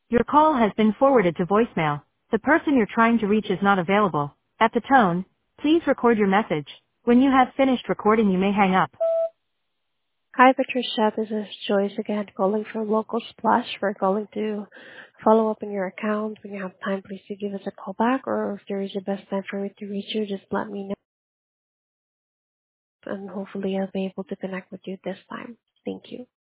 Your call has been forwarded to voicemail. The person you're trying to reach is not available. At the tone, please record your message. When you have finished recording, you may hang up. Hi, Patricia. This is Joyce again, calling from Local Splash. We're calling to follow up on your account. When you have time, please do give us a call back, or if there is a best time for me to reach you, just let me know, and hopefully I'll be able to connect with you this time. Thank you.